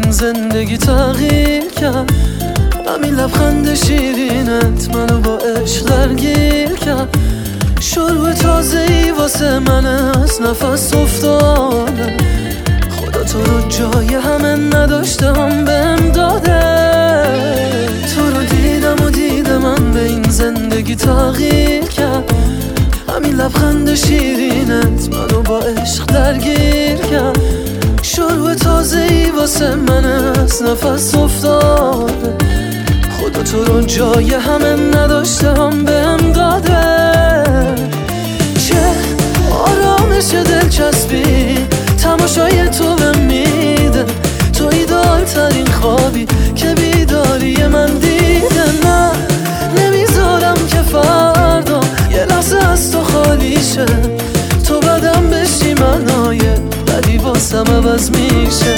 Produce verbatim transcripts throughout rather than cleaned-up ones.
این زندگی تغییر کرد. همین لبخند شیرینت منو با عشق درگیر کرد. شروع تازه‌ای واسه من از نفس افتاده. خدا تو رو جای همه نداشته هم بهم داده. تو رو دیدم و دیدم من به این زندگی تغییر کرد. همین لبخند شیرینت منو با عشق درگیر کرد. شروع تازه‌ای واسه من از نفس افتاده. خدا تو رو جای همه نداشته هم بهم داده. چه آرامش دلچسبی تماشای تو بهم میده. تو ایدال ترین خوابی که بیداری من دیده. نه نمیذارم که فردا یه لحظه از تو خالی شه. تو بدم بشی منای بدی واسم عوض میشه.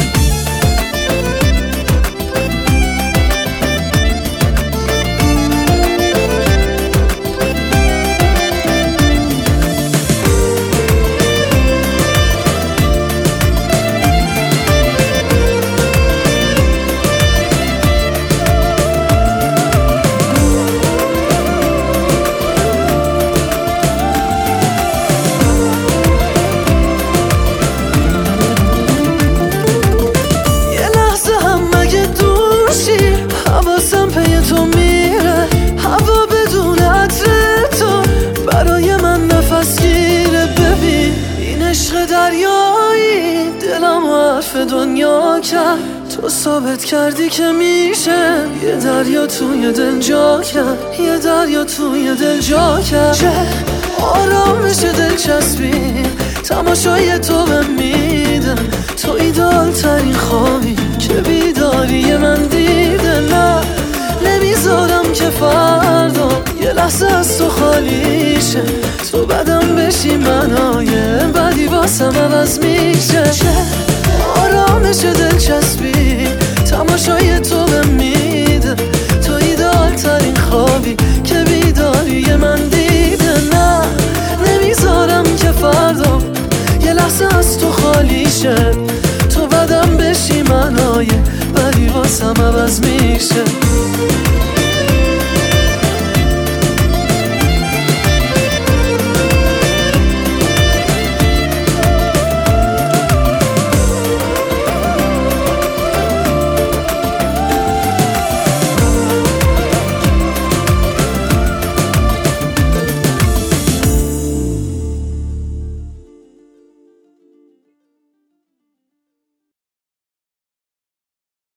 حواسم پی تو میره، هوا بدون عطر تو برای من نفس گیره. ببین این عشق دریایی دلم و حرف دنیا کرد. تو ثابت کردی که میشه یه دریا توی دل جا کرد. یه دریا توی دل جا کرد. چه آرامش دلچسبی تماشای تو بهم میده. تو ایدال ترین خوابی که بیداری من دیده. نه نمیذارم که فردا یه لحظه از تو خالی شه. تو بدم بشی منای بدی واسم عوض میشه. چه آرامش دلچسبی تماشای تو بهم میده. تو ایدال ترین خوابی که بیداری من دیده. نه نمیذارم که فردا یه لحظه از تو خالی شه. تو بدم بشی منای بدی واسم عوض میشه.